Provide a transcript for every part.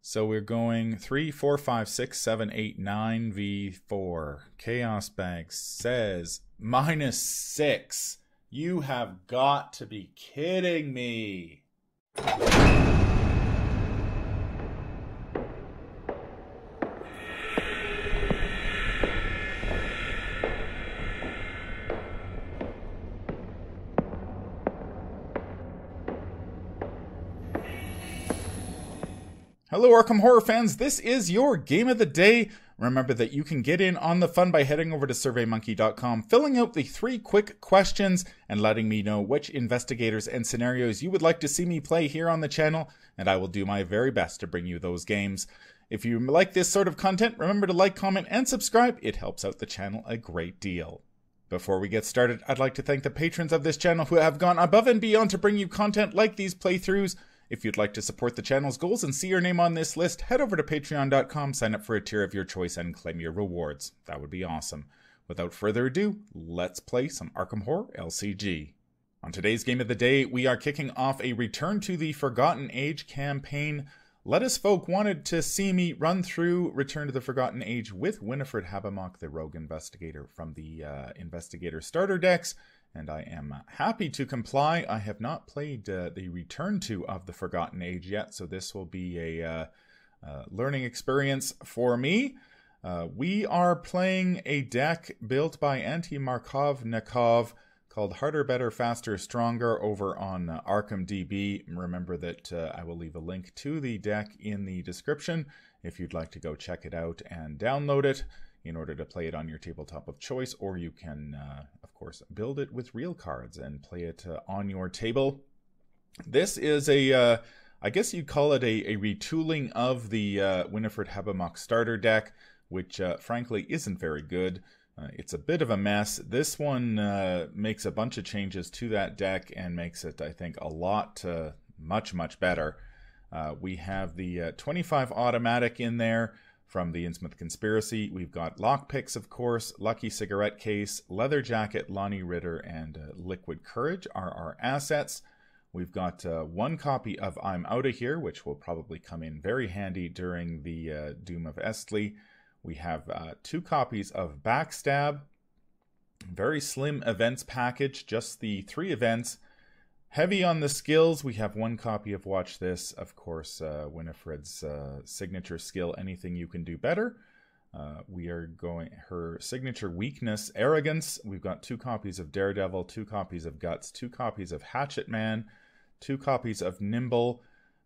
So we're going 3, 4, 5, 6, 7, 8, 9 V4. Chaos Bag says -6. You have got to be kidding me. Hello Arkham Horror fans, this is your game of the day. Remember that you can get in on the fun by heading over to surveymonkey.com, filling out the 3 quick questions, and letting me know which investigators and scenarios you would like to see me play here on the channel, and I will do my very best to bring you those games. If you like this sort of content, remember to like, comment, and subscribe. It helps out the channel a great deal. Before we get started, I'd like to thank the patrons of this channel who have gone above and beyond to bring you content like these playthroughs. If you'd like to support the channel's goals and see your name on this list, head over to patreon.com, sign up for a tier of your choice, and claim your rewards. That would be awesome. Without further ado, let's play some Arkham Horror LCG. On today's game of the day, we are kicking off a Return to the Forgotten Age campaign. Lettuce Folk wanted to see me run through Return to the Forgotten Age with Winifred Habermock, the rogue investigator from the Investigator starter decks, and I am happy to comply. I have not played the Return to of the Forgotten Age yet, so this will be a learning experience for me. We are playing a deck built by Anti-Markovnikov called Harder, Better, Faster, Stronger over on ArkhamDB. Remember that I will leave a link to the deck in the description if you'd like to go check it out and download it in order to play it on your tabletop of choice, or you can, of course, build it with real cards and play it on your table. This is a, I guess you'd call it a retooling of the Winifred Habermock starter deck, which frankly isn't very good. It's a bit of a mess. This one makes a bunch of changes to that deck and makes it, I think, a lot, much better. We have the 25 automatic in there from the Innsmouth Conspiracy. We've got lockpicks, of course, Lucky Cigarette Case, Leather Jacket, Lonnie Ritter, and Liquid Courage are our assets. We've got 1 copy of I'm Outta Here, which will probably come in very handy during the Doom of Estley. We have 2 copies of Backstab, very slim events package, just the 3 events. Heavy on the skills, we have 1 copy of Watch This, of course, Winifred's signature skill, Anything You Can Do Better. We are going, her signature weakness, Arrogance. We've got 2 copies of Daredevil, 2 copies of Guts, 2 copies of Hatchet Man, 2 copies of Nimble,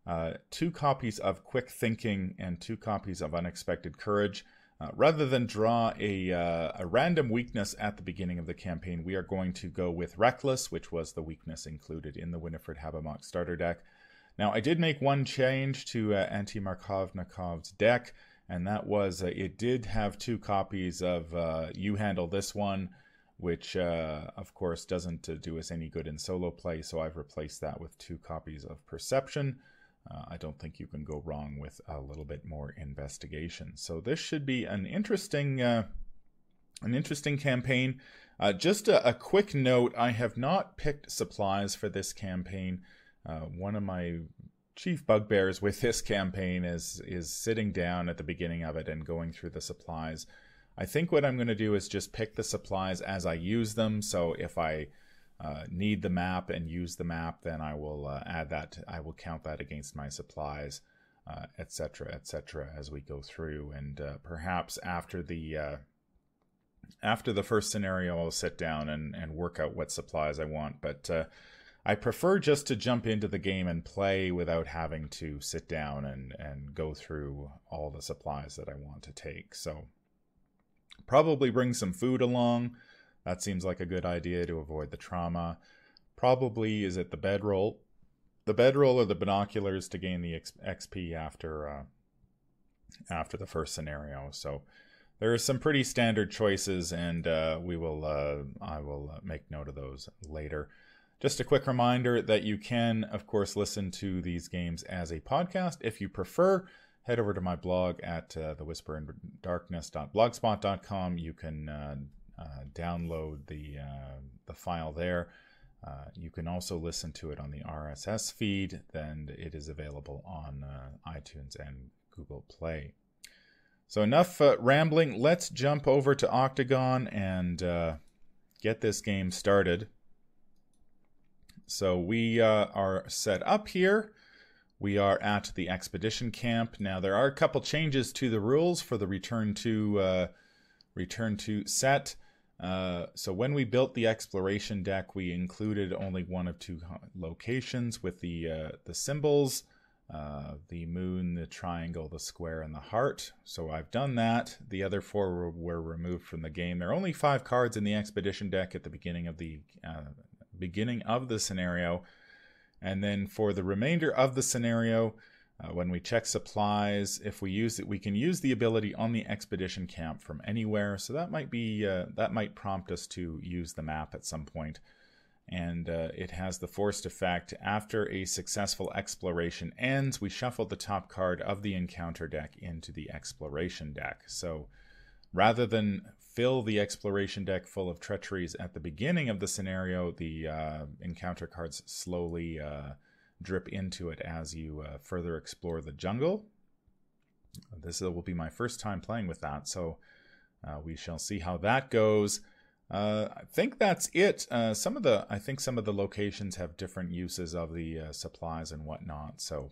2 copies of Quick Thinking, and 2 copies of Unexpected Courage. Rather than draw a random weakness at the beginning of the campaign, we are going to go with Reckless, which was the weakness included in the Winifred Habermock starter deck. Now, I did make 1 change to Anti-Markovnikov's deck, and that was it did have 2 copies of You Handle This One, which, of course, doesn't do us any good in solo play, so I've replaced that with 2 copies of Perception. I don't think you can go wrong with a little bit more investigation. So this should be an interesting campaign. Just a quick note, I have not picked supplies for this campaign. One of my chief bugbears with this campaign is sitting down at the beginning of it and going through the supplies. I think what I'm going to do is just pick the supplies as I use them. So if I need the map and use the map, then I will add that. I will count that against my supplies, etc., as we go through. And perhaps after the first scenario, I'll sit down and work out what supplies I want. But I prefer just to jump into the game and play without having to sit down and go through all the supplies that I want to take. So probably bring some food along. That seems like a good idea to avoid the trauma. Probably, is it the bedroll? The bedroll or the binoculars to gain the XP after the first scenario. So there are some pretty standard choices, and I will make note of those later. Just a quick reminder that you can, of course, listen to these games as a podcast if you prefer. Head over to my blog at thewhisperindarkness.blogspot.com. You can download the file there. You can also listen to it on the RSS feed. Then it is available on iTunes and Google Play. So enough rambling. Let's jump over to Octagon and get this game started. So we are set up here. We are at the expedition camp. Now there are a couple changes to the rules for the return to set. So when we built the exploration deck, we included only one of two locations with the symbols, the moon, the triangle, the square, and the heart. So I've done that. The other four were removed from the game. There are only 5 cards in the expedition deck at the beginning of the scenario. And then for the remainder of the scenario, when we check supplies, if we use it, we can use the ability on the expedition camp from anywhere. So that might prompt us to use the map at some point. And it has the forced effect. After a successful exploration ends, we shuffle the top card of the encounter deck into the exploration deck. So rather than fill the exploration deck full of treacheries at the beginning of the scenario, the encounter cards slowly drip into it as you further explore the jungle. This will be my first time playing with that, so we shall see how that goes. I think that's it. I think some of the locations have different uses of the supplies and whatnot, so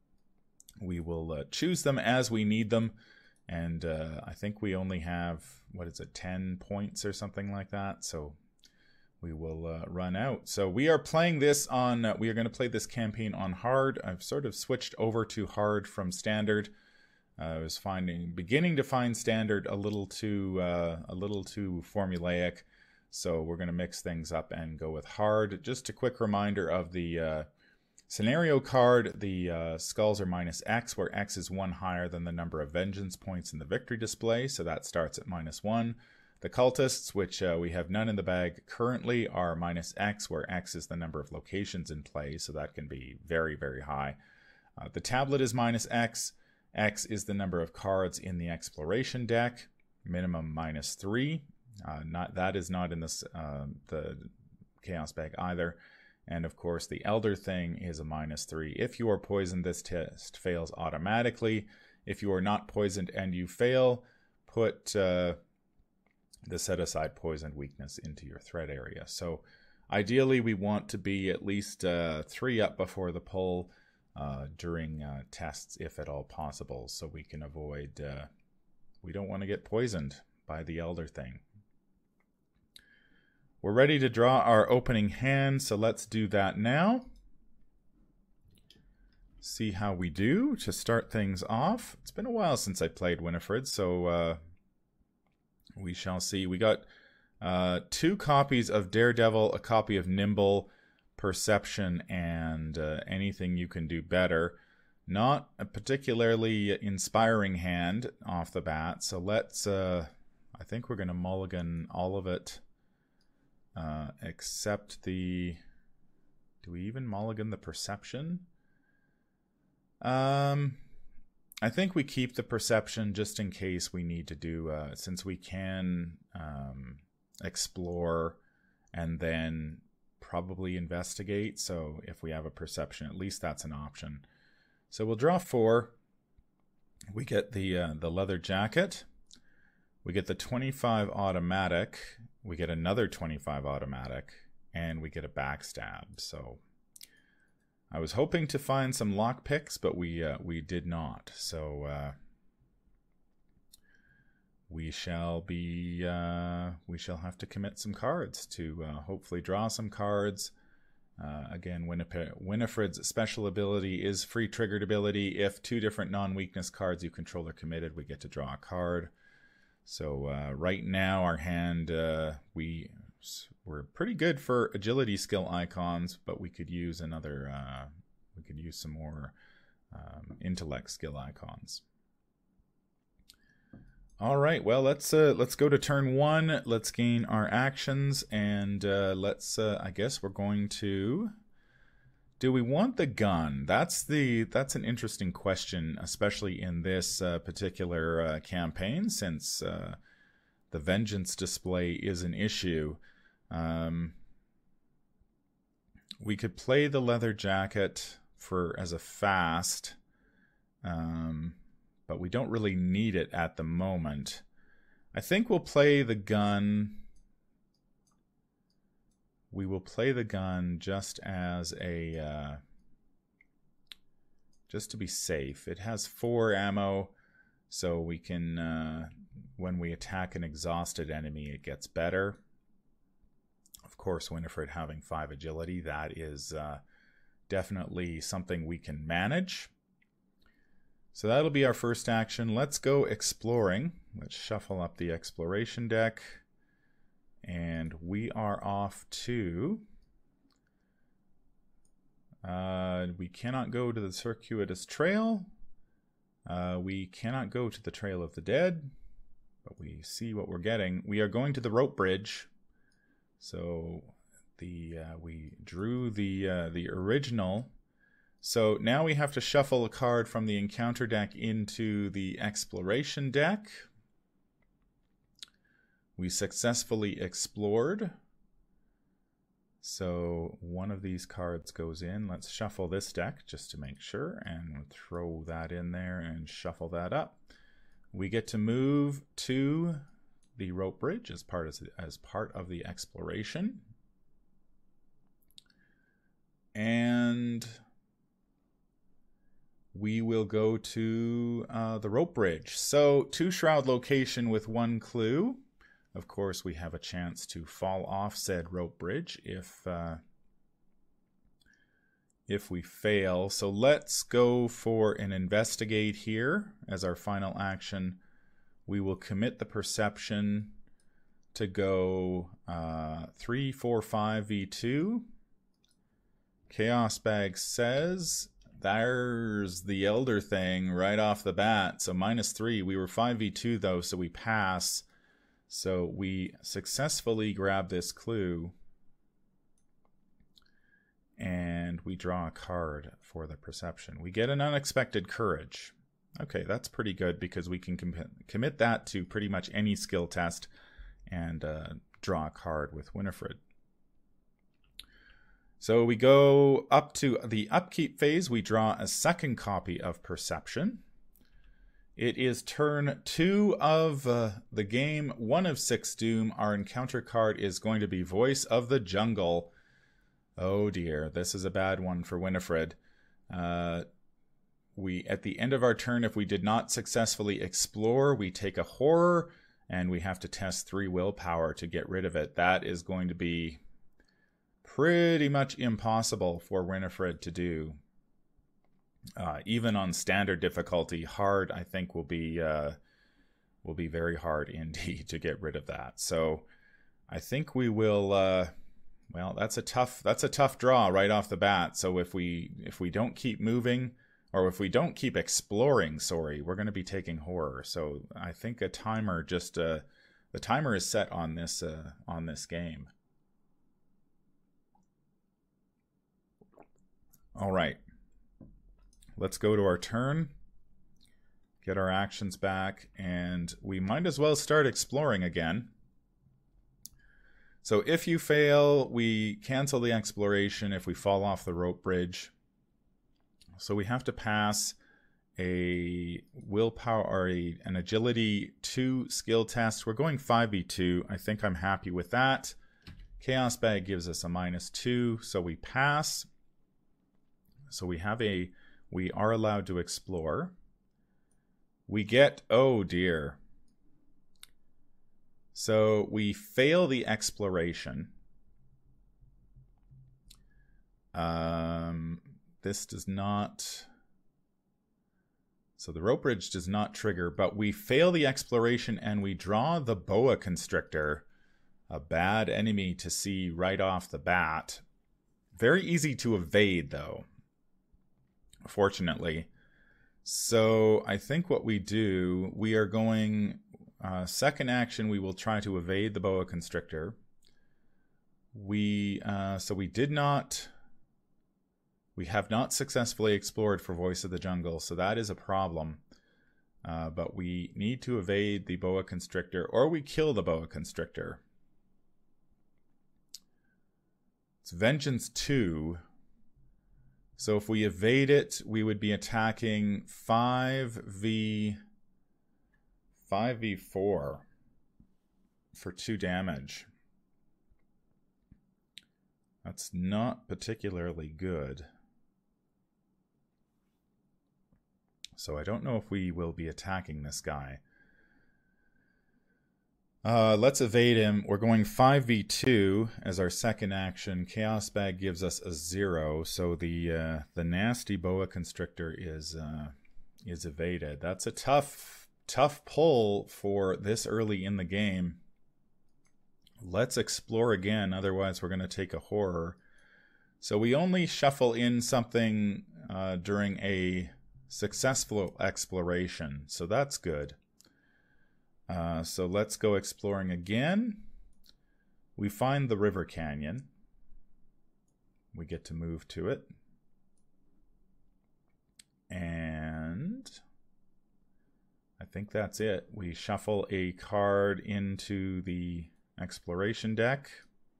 we will choose them as we need them. And I think we only have, 10 points or something like that, so we will run out. So we are playing this on, we are going to play this campaign on hard. I've sort of switched over to hard from standard. I was beginning to find standard a little too formulaic. So we're going to mix things up and go with hard. Just a quick reminder of the scenario card. The skulls are -X, where X is 1 higher than the number of vengeance points in the victory display. So that starts at -1. The cultists, which we have none in the bag currently, are -X, where X is the number of locations in play. So that can be very, very high. The tablet is -X. X is the number of cards in the exploration deck, minimum -3. That is not in the chaos bag either. And of course, the elder thing is a -3. If you are poisoned, this test fails automatically. If you are not poisoned and you fail, put the set aside poisoned weakness into your threat area. So ideally, we want to be at least 3 up before the pull during tests, if at all possible, so we can avoid, we don't want to get poisoned by the elder thing. We're ready to draw our opening hand, so let's do that now. See how we do to start things off. It's been a while since I played Winifred, so we shall see. We got 2 copies of Daredevil, a copy of Nimble, Perception, and Anything You Can Do Better. Not a particularly inspiring hand off the bat, so let's, I think we're going to mulligan all of it, except the, do we even mulligan the Perception? I think we keep the Perception just in case we need to do, since we can explore and then probably investigate. So if we have a Perception, at least that's an option. So we'll draw 4. We get the leather jacket. We get the 25 automatic. We get another 25 automatic, and we get a backstab. So I was hoping to find some lock picks, but we did not. So we shall have to commit some cards to hopefully draw some cards. Again, Winifred's special ability is free triggered ability. If 2 different non-weakness cards you control are committed, we get to draw a card. So right now our hand, we're pretty good for agility skill icons, but we could use another, we could use some more intellect skill icons. All right, well, let's go to turn 1. Let's gain our actions, and I guess we're going to. Do we want the gun? That's an interesting question, especially in this particular campaign, since the vengeance display is an issue. We could play the leather jacket as a fast. but we don't really need it at the moment. I think we'll play the gun. We will play the gun just as a, just to be safe. It has 4 ammo, so we can, when we attack an exhausted enemy, it gets better. Of course, Winifred having 5 agility, that is definitely something we can manage. So that'll be our first action. Let's go exploring. Let's shuffle up the exploration deck. And we are off to... we cannot go to the circuitous trail. We cannot go to the Trail of the Dead. But we see what we're getting. We are going to the rope bridge. So we drew the original. So now we have to shuffle a card from the encounter deck into the exploration deck. We successfully explored. So one of these cards goes in. Let's shuffle this deck just to make sure, and we'll throw that in there and shuffle that up. We get to move to the rope bridge as part of the exploration. And we will go to the rope bridge. So 2 shroud location with 1 clue. Of course, we have a chance to fall off said rope bridge if we fail. So let's go for an investigate here as our final action. We will commit the perception to go 3, 4, 5 V2. Chaos Bag says there's the Elder thing right off the bat. So -3. We were 5v2 though, so we pass. So we successfully grab this clue. And we draw a card for the perception. We get an unexpected courage. Okay, that's pretty good because we can commit that to pretty much any skill test and draw a card with Winifred. So we go up to the upkeep phase. We draw a second copy of Perception. It is turn 2 of the game, 1 of 6 Doom. Our encounter card is going to be Voice of the Jungle. Oh dear, this is a bad one for Winifred. We, at the end of our turn, if we did not successfully explore, we take a horror and we have to test 3 willpower to get rid of it. That is going to be pretty much impossible for Winifred to do. Even on standard difficulty, hard I think will be very hard indeed to get rid of that. So I think we will. Well, that's a tough draw right off the bat. So if we don't keep moving, or if we don't keep exploring, sorry, we're going to be taking horror. So I think a timer just the timer is set on this game. All right, let's go to our turn, get our actions back, and we might as well start exploring again. So if you fail, we cancel the exploration if we fall off the rope bridge. So we have to pass a willpower or an agility 2 skill test. We're going 5v2. I think I'm happy with that. Chaos Bag gives us a -2, so we pass. So we are allowed to explore. We get, oh dear. So we fail the exploration. This does not, so the rope bridge does not trigger, but we fail the exploration and we draw the boa constrictor, a bad enemy to see right off the bat. Very easy to evade though, fortunately. So I think what we do, we are going, second action, we will try to evade the boa constrictor. So we have not successfully explored for Voice of the Jungle, so that is a problem. But we need to evade the boa constrictor, or we kill the boa constrictor. It's Vengeance 2. So if we evade it, we would be attacking 5v4 for 2 damage. That's not particularly good. So I don't know if we will be attacking this guy. Let's evade him. We're going 5v2 as our second action. Chaos Bag gives us a 0, so the nasty Boa Constrictor is evaded. That's a tough pull for this early in the game. Let's explore again, otherwise we're going to take a horror. So we only shuffle in something during a successful exploration, so that's good. So let's go exploring again. We find the river canyon. We get to move to it. And I think that's it. We shuffle a card into the exploration deck.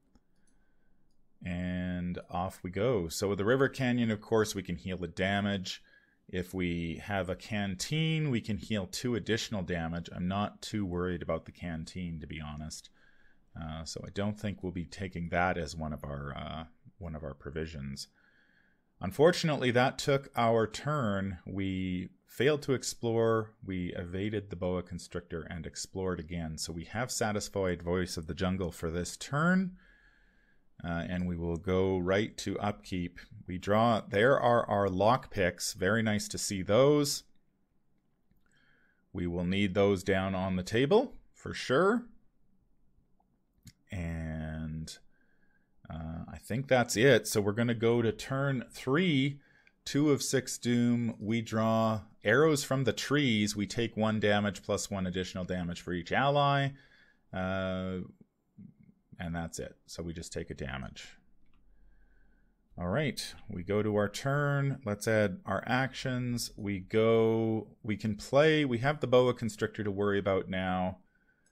And off we go. So with the river canyon, of course, we can heal the damage. If we have a canteen, we can heal 2 additional damage. I'm not too worried about the canteen, to be honest. So I don't think we'll be taking that as one of our provisions. Unfortunately, that took our turn. We failed to explore. We evaded the Boa Constrictor and explored again. So we have satisfied Voice of the Jungle for this turn. And we will go right to upkeep. We draw, there are our lockpicks. Very nice to see those. We will need those down on the table for sure. And I think that's it. So we're going to go to turn 3, 2 of 6 doom. We draw arrows from the trees. We take 1 damage plus 1 additional damage for each ally. And that's it. So we just take a damage. All right, we go to our turn. Let's add our actions. We can play. We have the Boa Constrictor to worry about now.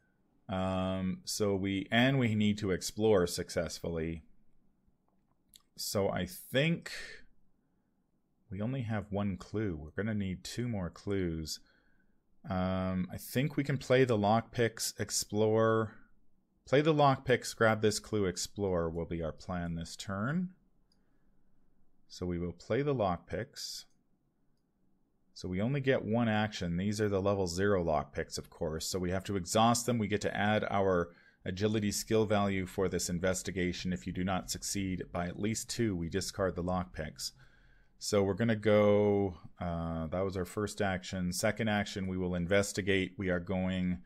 So we need to explore successfully. So I think we only have 1 clue. We're going to need 2 more clues. I think we can play the lockpicks, explore. Play the lockpicks, grab this clue, explore will be our plan this turn. So we will play the lockpicks. So we only get 1 action. These are the level 0 lockpicks, of course. So we have to exhaust them. We get to add our agility skill value for this investigation. If you do not succeed by at least 2, we discard the lockpicks. So we're going to go, that was our first action. Second action, we will investigate. We are going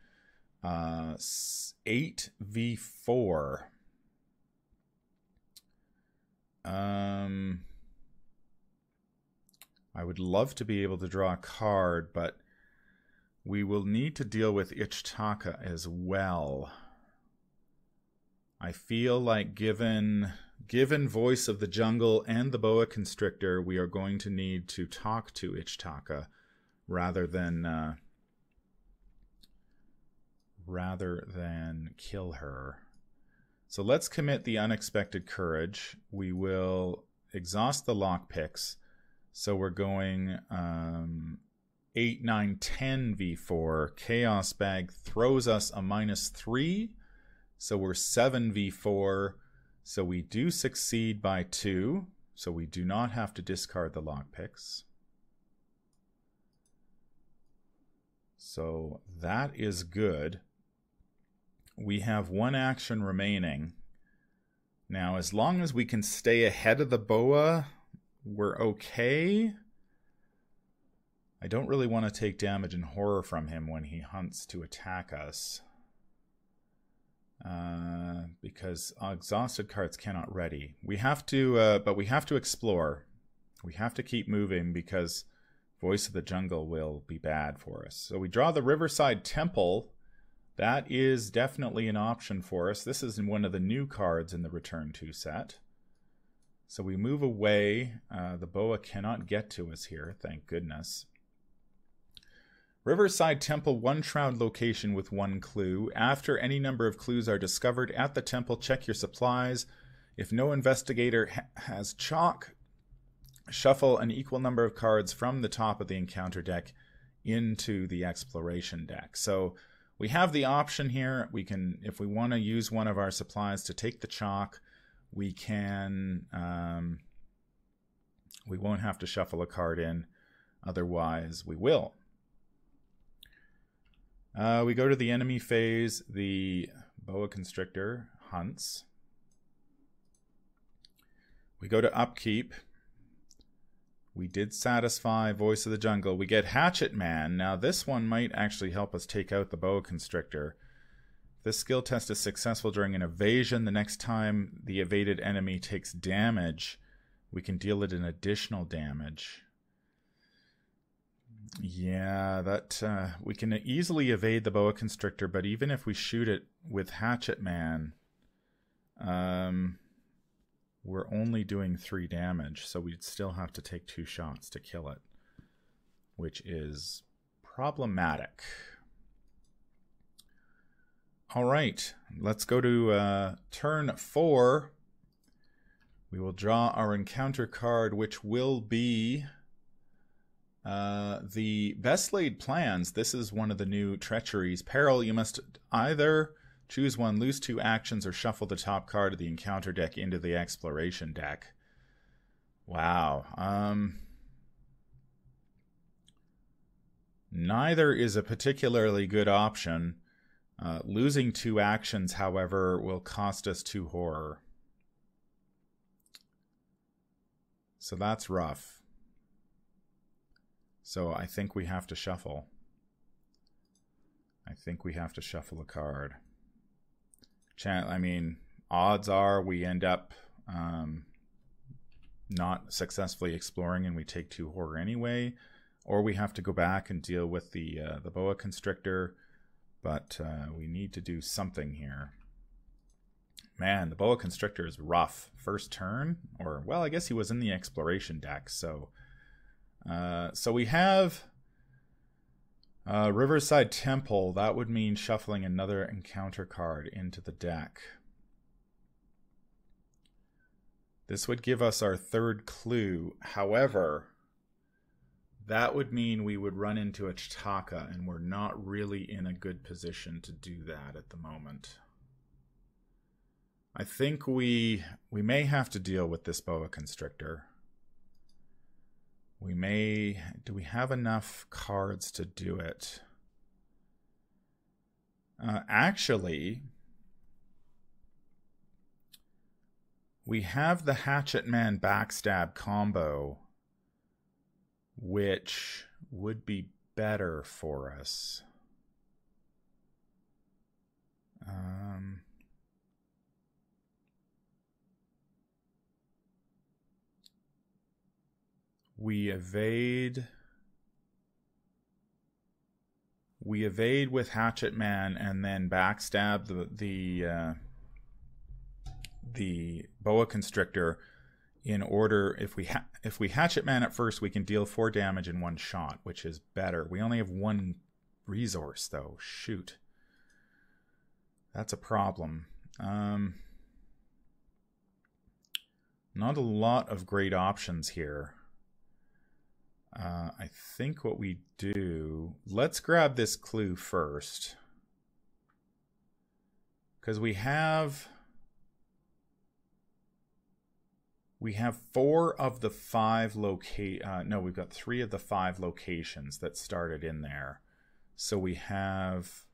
8v4. I would love to be able to draw a card, but we will need to deal with Ichtaka as well. I feel like given Voice of the Jungle and the Boa Constrictor, we are going to need to talk to Ichtaka rather than kill her. So let's commit the Unexpected Courage. We will exhaust the lockpicks. So we're going 8, 9, 10 v4. Chaos Bag throws us a -3. So we're 7 v4. So we do succeed by 2. So we do not have to discard the lockpicks. So that is good. We have 1 action remaining. Now, as long as we can stay ahead of the Boa, we're okay. I don't really want to take damage and horror from him when he hunts to attack us. Because exhausted cards cannot ready. We have to, but we have to explore. We have to keep moving because Voice of the Jungle will be bad for us. So we draw the Riverside Temple. That is definitely an option for us. This is one of the new cards in the Return to set. So we move away. The Boa cannot get to us here, thank goodness. Riverside Temple, 1 shroud location with 1 clue. After any number of clues are discovered at the temple, check your supplies. If no investigator has chalk, shuffle an equal number of cards from the top of the encounter deck into the exploration deck. So we have the option here. We can, if we want to use one of our supplies to take the chalk, we can, we won't have to shuffle a card in. Otherwise, we will. We go to the enemy phase. The boa constrictor hunts. We go to upkeep. We did satisfy Voice of the Jungle. We get Hatchet Man. Now this one might actually help us take out the boa constrictor. If this skill test is successful during an evasion, the next time the evaded enemy takes damage, we can deal it an additional damage. Yeah, that we can easily evade the boa constrictor, but even if we shoot it with Hatchet Man, we're only doing 3 damage, so we'd still have to take 2 shots to kill it, which is problematic. All right, let's go to turn 4. We will draw our encounter card, which will be the Best Laid Plans. This is one of the new treacheries. Peril, you must either choose one, lose 2 actions, or shuffle the top card of the encounter deck into the exploration deck. Wow. Neither is a particularly good option. Losing 2 actions, however, will cost us 2 horror. So that's rough. So I think we have to shuffle. I think we have to shuffle a card. I mean, odds are we end up not successfully exploring and we take 2 horror anyway, or we have to go back and deal with the boa constrictor, but we need to do something here. Man, the boa constrictor is rough. First turn, or well, I guess he was in the exploration deck, so we have Riverside Temple. That would mean shuffling another encounter card into the deck. This would give us our 3rd clue. However, that would mean we would run into a Chitaka, and we're not really in a good position to do that at the moment. I think we may have to deal with this boa constrictor. We may... Do we have enough cards to do it? Actually, we have the Hatchet Man Backstab combo, which would be better for us. We evade with Hatchet Man and then backstab the boa constrictor. In order, if we Hatchet Man at first, we can deal 4 damage in 1 shot, which is better. We only have 1 resource though. Shoot, that's a problem. Not a lot of great options here. I think what we do, let's grab this clue first, because we have 4 of the 5 no, we've got 3 of the 5 locations that started in there. So we have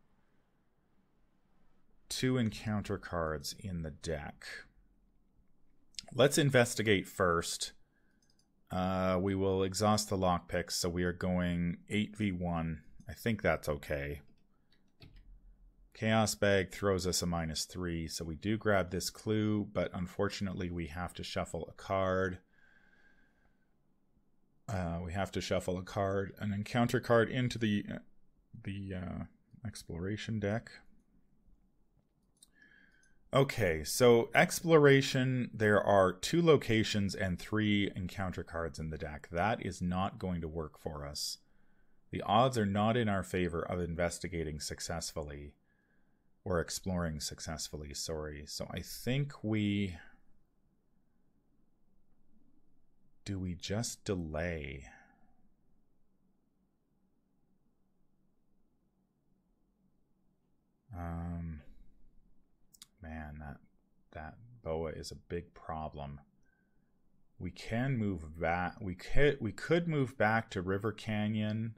2 encounter cards in the deck. Let's investigate first. We will exhaust the lockpicks, so we are going 8v1. I think that's okay. Chaos Bag throws us a -3, so we do grab this clue, but unfortunately we have to shuffle a card. We have to shuffle a card, an encounter card into the exploration deck. Okay, so exploration, there are 2 locations and 3 encounter cards in the deck. That is not going to work for us. The odds are not in our favor of investigating successfully, or exploring successfully, sorry. So I think we do we just delay? Man, that boa is a big problem. We can move back. We could move back to River Canyon,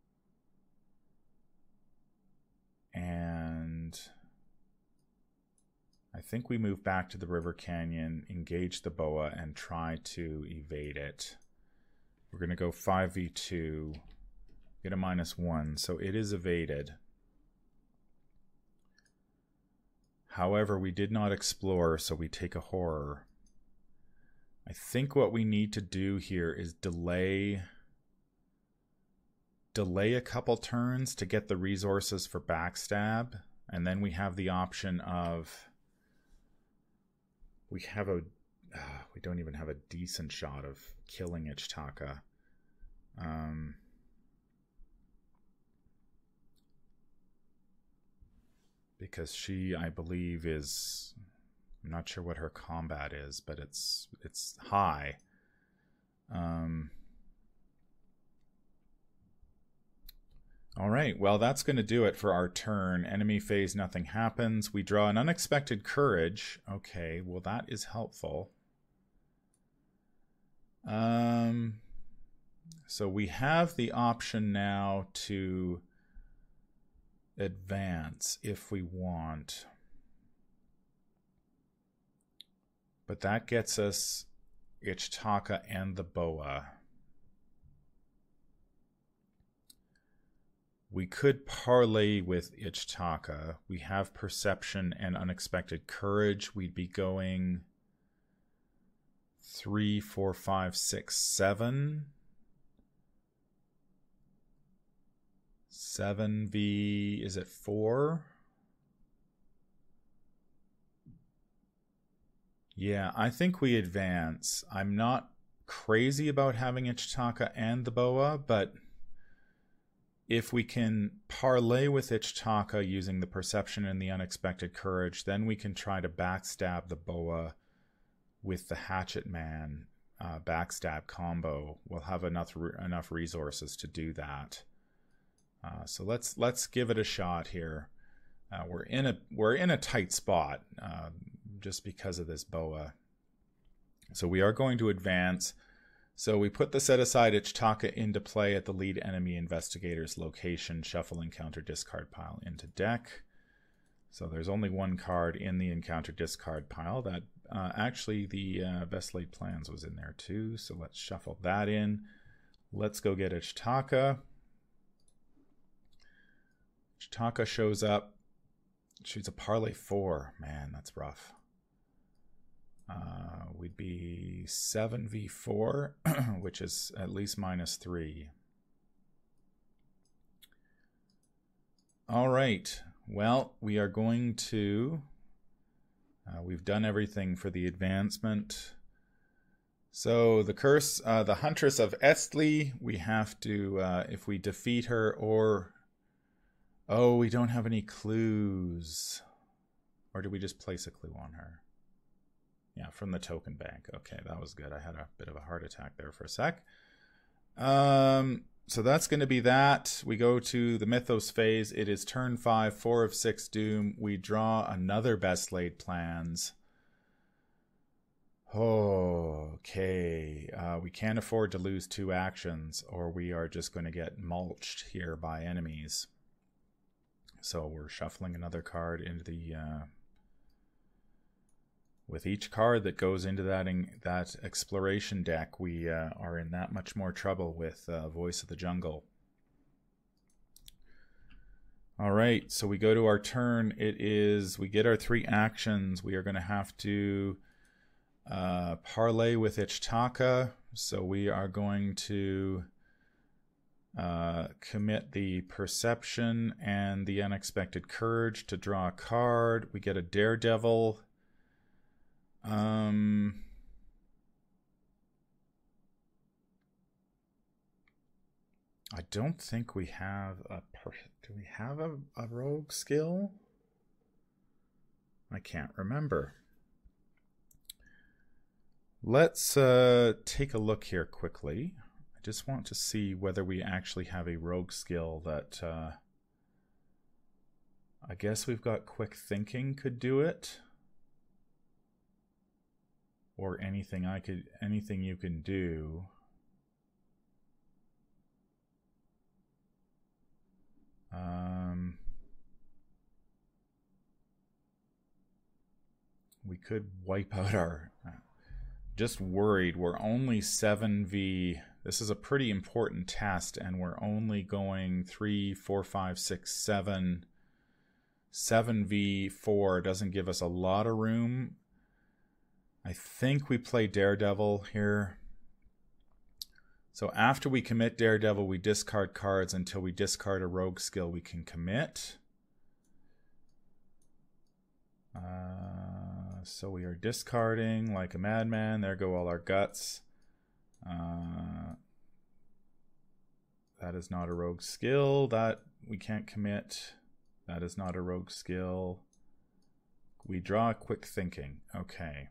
and I think we move back to the River Canyon, engage the boa, and try to evade it. We're going to go 5v2, get a -1, so it is evaded. However, we did not explore, so we take a horror. I think what we need to do here is delay a couple turns to get the resources for backstab, and then we have the option of we don't even have a decent shot of killing Ichitaka. Because she, I believe, is, I'm not sure what her combat is, but it's high. All right, well, that's going to do it for our turn. Enemy phase, nothing happens. We draw an unexpected courage. Okay, well, that is helpful. So we have the option now to advance if we want. But that gets us Ichitaka and the boa. We could parlay with Ichitaka. We have perception and unexpected courage. We'd be going 3, 4, 5, 6, 7. 7v, is it 4? Yeah, I think we advance. I'm not crazy about having Ichitaka and the boa, but if we can parlay with Ichitaka using the perception and the unexpected courage, then we can try to backstab the boa with the hatchet man backstab combo. We'll have enough resources to do that. So let's give it a shot here. We're in a tight spot just because of this boa. So we are going to advance. So we put the set aside Ichitaka into play at the lead enemy investigator's location. Shuffle encounter discard pile into deck. So there's only one card in the encounter discard pile. That actually the best laid plans was in there too. So let's shuffle that in. Let's go get Ichitaka. Ichitaka shows up. Shoots a parlay 4. Man, that's rough. We'd be 7v4, which is at least -3. All right. Well, we are going to... we've done everything for the advancement. So the curse, the Huntress of Estli, we have to, if we defeat her or... Oh, we don't have any clues. Or did we just place a clue on her? Yeah, from the token bank. Okay, that was good. I had a bit of a heart attack there for a sec. So that's going to be that. We go to the Mythos phase. It is turn 5, 4 of 6 Doom. We draw another Best Laid Plans. Okay. We can't afford to lose 2 actions, or we are just going to get mulched here by enemies. So we're shuffling another card into the... with each card that goes into that exploration deck, we are in that much more trouble with Voice of the Jungle. All right, so we go to our turn. We get our 3 actions. We are going to have to parlay with Ichitaka. So we are going to commit the perception and the unexpected courage to draw a card. We get a Daredevil. I don't think we have do we have a rogue skill? I can't remember. Let's take a look here quickly. I just want to see whether we actually have a rogue skill that I guess we've got quick thinking could do it. Or anything you can do. We could wipe out our... Just worried, we're only 7v... This is a pretty important test, and we're only going 3, 4, 5, 6, 7. 7v4 doesn't give us a lot of room. I think we play Daredevil here. So after we commit Daredevil, we discard cards until we discard a rogue skill we can commit. So we are discarding like a madman. There go all our guts. That is not a rogue skill. That we can't commit. That is not a rogue skill. We draw quick thinking. Okay.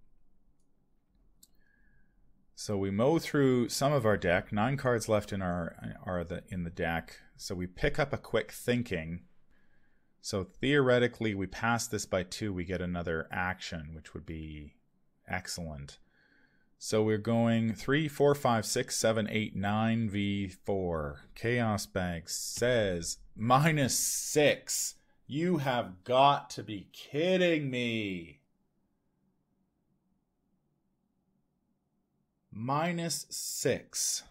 So we mow through some of our deck. 9 cards left in in the deck. So we pick up a quick thinking. So theoretically, we pass this by 2. We get another action, which would be excellent. So we're going 3, 4, 5, 6, 7, 8, 9 v4. Chaos Bag says -6. You have got to be kidding me. -6.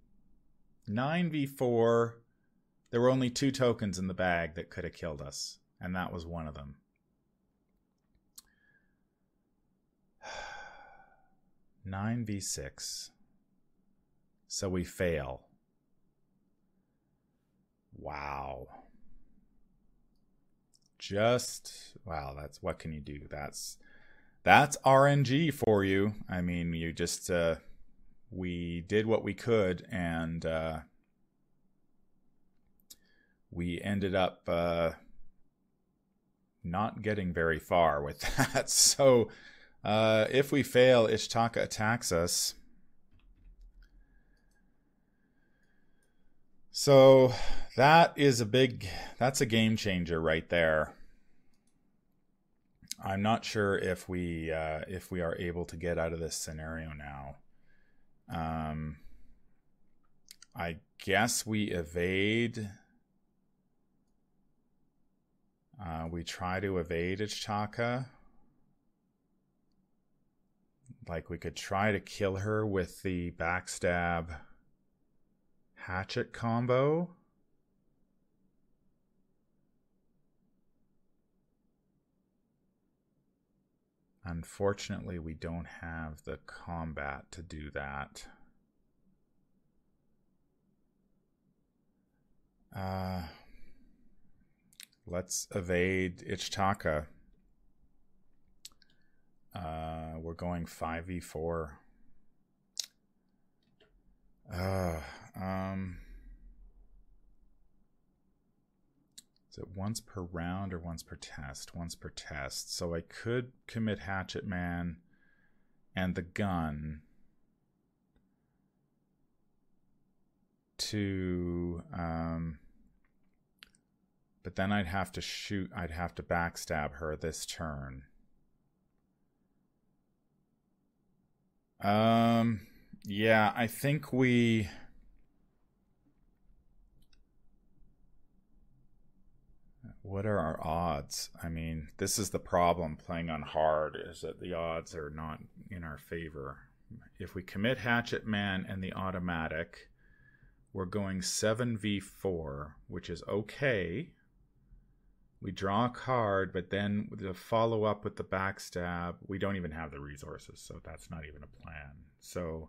9v4. There were only 2 tokens in the bag that could have killed us, and that was one of them. (9v6). So we fail. Wow. Wow, that's what can you do? That's RNG for you. I mean, you just we did what we could, and we ended up not getting very far with that. So if we fail, Ichtaca attacks us. So that's a game changer right there. I'm not sure if we are able to get out of this scenario now. I guess we evade. We try to evade Ichtaca. Like we could try to kill her with the backstab hatchet combo. Unfortunately, we don't have the combat to do that. Let's evade Ichtaca. We're going 5v4. Is it once per round or once per test? Once per test. So I could commit Hatchet Man and the gun to but then I'd have to backstab her this turn. Yeah, I think we... What are our odds? I mean, this is the problem playing on hard, is that the odds are not in our favor. If we commit Hatchet Man and the automatic, we're going 7v4, which is okay. We draw a card, but then the follow up with the backstab, we don't even have the resources, so that's not even a plan. So,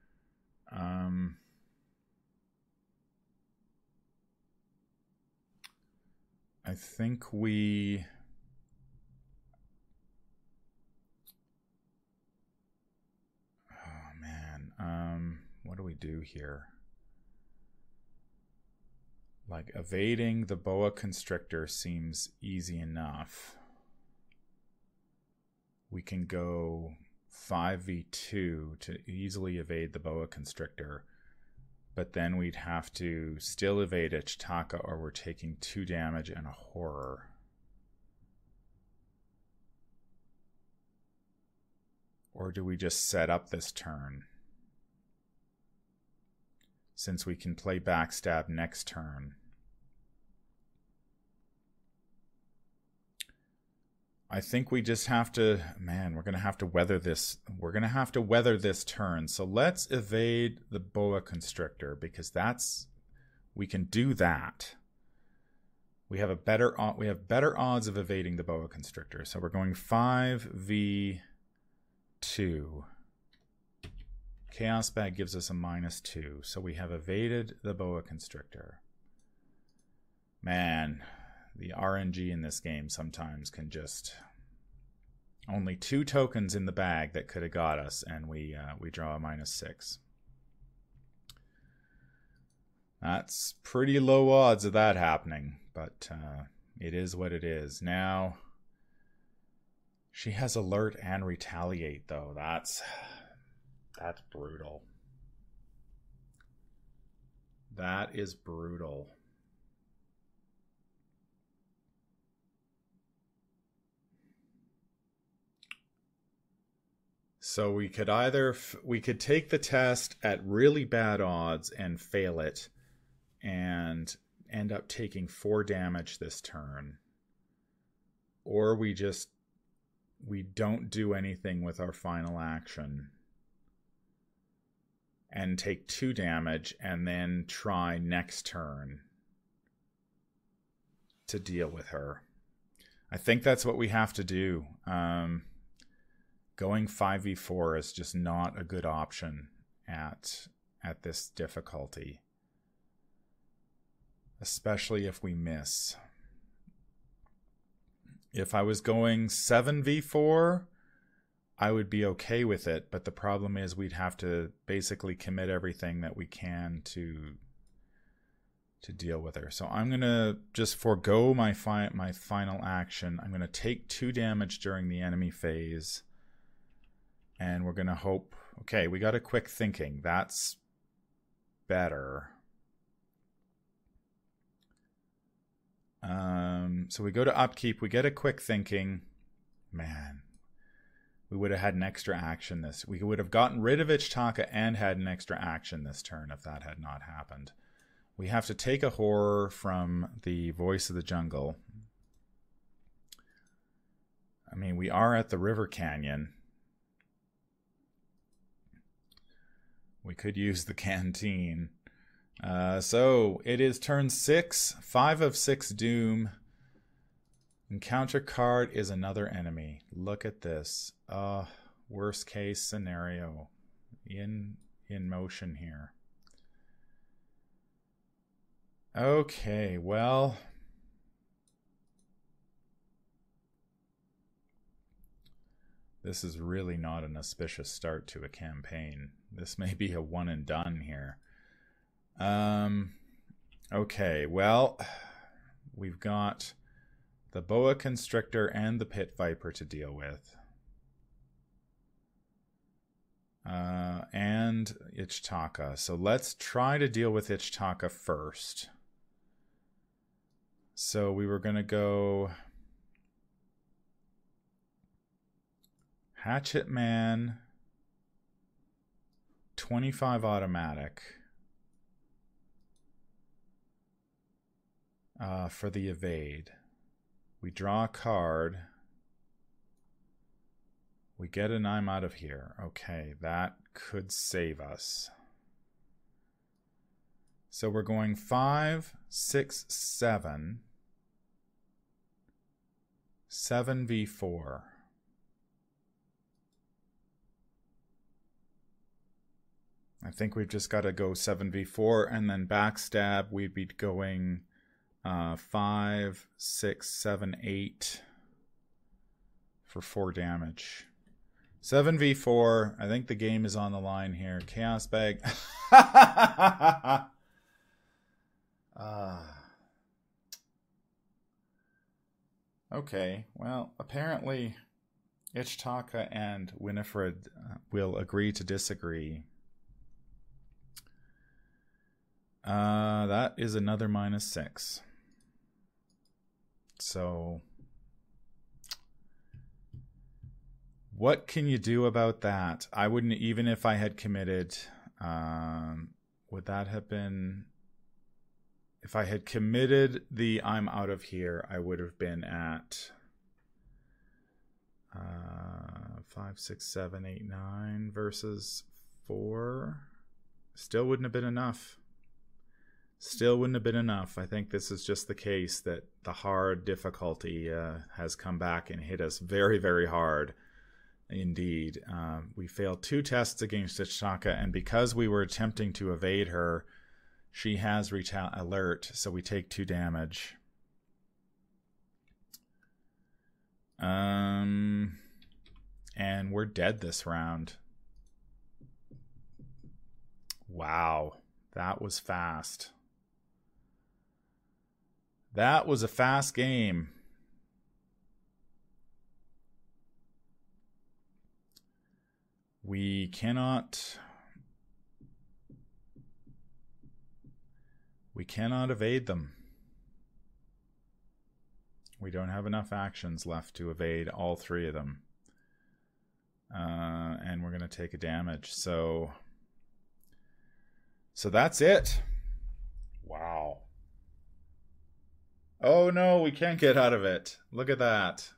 I think we... Oh, man. What do we do here? Like, evading the Boa Constrictor seems easy enough. We can go 5v2 to easily evade the Boa Constrictor. But then we'd have to still evade Ichitaka, or we're taking 2 damage and a horror. Or do we just set up this turn? Since we can play backstab next turn. I think we just have to, man, we're going to have to weather this. We're going to have to weather this turn. So let's evade the Boa Constrictor, because we can do that. We have better odds of evading the Boa Constrictor. So we're going 5v2. Chaos Bag gives us a -2. So we have evaded the Boa Constrictor. Man, the RNG in this game sometimes can just... Only 2 tokens in the bag that could have got us, and we draw a -6. That's pretty low odds of that happening, but it is what it is. Now, she has Alert and Retaliate, though. That's brutal. That is brutal. So we could take the test at really bad odds and fail it and end up taking 4 damage this turn. Or we don't do anything with our final action and take 2 damage and then try next turn to deal with her. I think that's what we have to do. Going 5v4 is just not a good option at this difficulty, especially if we miss. If I was going 7v4, I would be okay with it, but the problem is we'd have to basically commit everything that we can to deal with her. So I'm going to just forego my final action. I'm going to take 2 damage during the enemy phase. And we're going to hope... Okay, we got a quick thinking. That's better. So we go to upkeep. We get a quick thinking. Man, we would have had an extra action this... We would have gotten rid of Ichitaka and had an extra action this turn if that had not happened. We have to take a horror from the Voice of the Jungle. I mean, we are at the River Canyon. We could use the canteen. So it is turn 6, 5 of 6 Doom. Encounter card is another enemy. Look at this. Worst case scenario in motion here. Okay, well... This is really not an auspicious start to a campaign. This may be a one and done here. Okay, well, we've got the Boa Constrictor and the Pit Viper to deal with. And Ichitaka. So let's try to deal with Ichitaka first. So we were going to go... Hatchet Man, 25 automatic for the evade. We draw a card. We get an I'm out of here. Okay, that could save us. So we're going 5, 6, 7. 7v4. I think we've just got to go 7v4 and then backstab. We'd be going 5, 6, 7, 8 for 4 damage. 7v4. I think the game is on the line here. Chaos Bag. Okay, well, apparently Ichitaka and Winifred will agree to disagree. That is another -6. So, what can you do about that? I wouldn't, even if I had committed, would that have been, if I had committed the I'm out of here, I would have been at 5, 6, 7, 8, 9 versus 4. Still wouldn't have been enough. Still wouldn't have been enough. I think this is just the case that the hard difficulty has come back and hit us very, very hard indeed. We failed 2 tests against Ichitaka, and because we were attempting to evade her, she has alert, so we take 2 damage. And we're dead this round. Wow, that was fast. That was a fast game. We cannot evade them. We don't have enough actions left to evade all 3 of them. And we're going to take a damage. So that's it. Wow. Oh no, we can't get out of it. Look at that.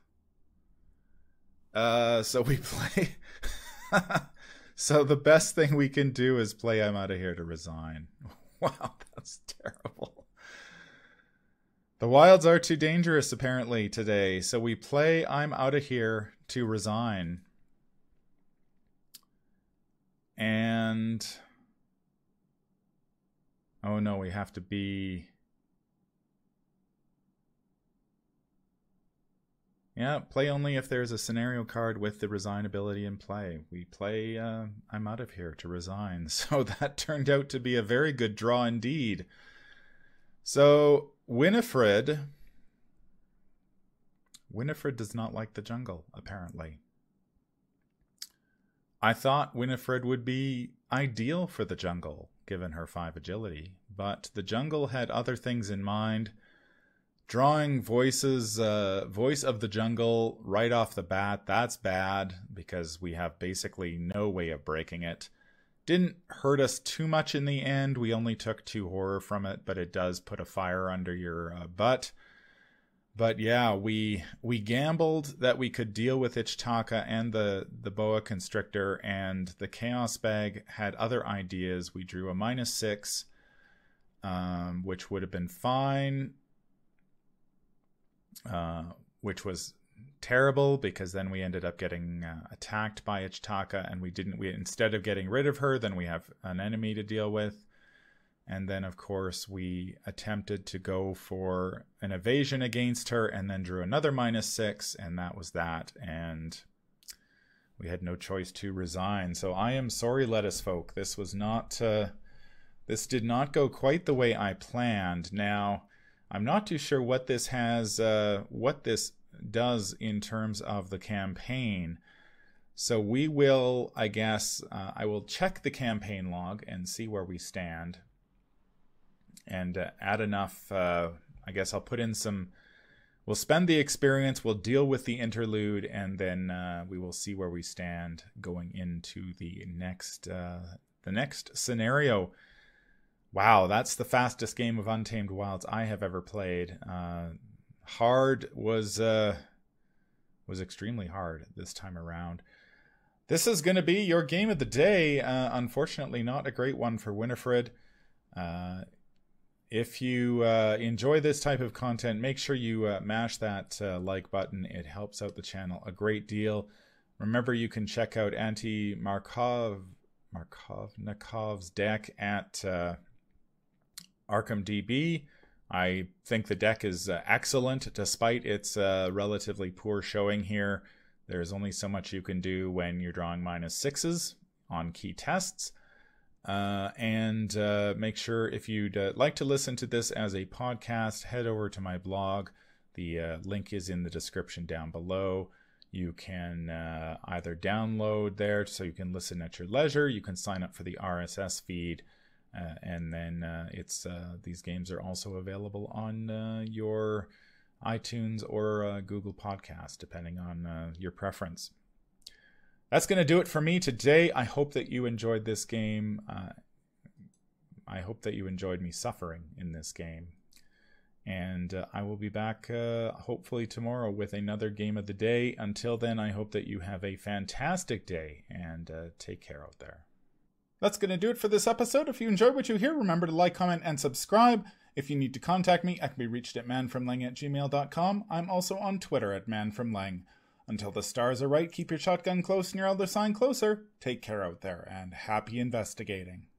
So we play. So the best thing we can do is play I'm out of here to resign. Wow, that's terrible. The wilds are too dangerous apparently today. So we play I'm out of here to resign. And oh no, we have to be... Yeah, play only if there's a scenario card with the resign ability in play. We play I'm out of here to resign. So that turned out to be a very good draw indeed. So Winifred does not like the jungle, apparently. I thought Winifred would be ideal for the jungle, given her 5 agility, but the jungle had other things in mind. Drawing voice of the jungle right off the bat, that's bad, because we have basically no way of breaking it. Didn't hurt us too much in the end. We only took 2 horror from it, but it does put a fire under your butt. But yeah, we gambled that we could deal with Ichitaka and the boa constrictor, and the chaos bag had other ideas. We drew a -6, which would have been fine, which was terrible because then we ended up getting attacked by Ichitaka, and we instead of getting rid of her, then we have an enemy to deal with. And then, of course, we attempted to go for an evasion against her and then drew another -6, and that was that. And we had no choice to resign. So I am sorry, Lettuce Folk. This was not... this did not go quite the way I planned. Now, I'm not too sure what this has... what this does in terms of the campaign. So we will, I guess... I will check the campaign log and see where we stand. And add enough, I guess I'll put in some, we'll spend the experience, we'll deal with the interlude, and then we will see where we stand going into the next scenario. Wow, that's the fastest game of Untamed Wilds I have ever played. Hard was extremely hard this time around. This is going to be your game of the day. Unfortunately, not a great one for Winifred. If you enjoy this type of content, make sure you mash that like button. It helps out the channel a great deal. Remember, you can check out Markovnikov's deck at ArkhamDB. I think the deck is excellent, despite its relatively poor showing here. There's only so much you can do when you're drawing -6s on key tests. And make sure, if you'd like to listen to this as a podcast, head over to my blog. The link is in the description down below. You can either download there so you can listen at your leisure. You can sign up for the RSS feed. And then these games are also available on your iTunes or Google Podcast, depending on your preference. That's going to do it for me today. I hope that you enjoyed this game. I hope that you enjoyed me suffering in this game. And I will be back hopefully tomorrow with another game of the day. Until then, I hope that you have a fantastic day and take care out there. That's going to do it for this episode. If you enjoyed what you hear, remember to like, comment, and subscribe. If you need to contact me, I can be reached at manfromlang@gmail.com. I'm also on Twitter at manfromlang. Until the stars are right, keep your shotgun close and your elder sign closer. Take care out there, and happy investigating.